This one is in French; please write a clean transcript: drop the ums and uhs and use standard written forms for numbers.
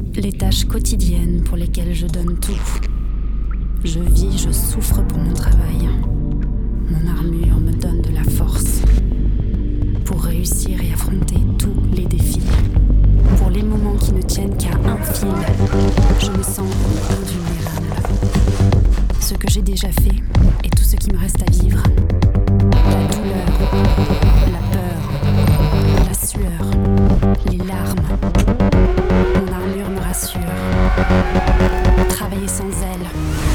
Les tâches quotidiennes pour lesquelles je donne tout. Je vis, je souffre pour mon travail. Mon armure me donne de la force pour réussir et affronter tous les défis. Pour les moments qui ne tiennent qu'à un fil, je me sens invulnérable. Ce que j'ai déjà fait et tout ce qui me reste à vivre. La douleur, la peur, la sueur, les larmes. Mon armure me rassure. Travailler sans elle,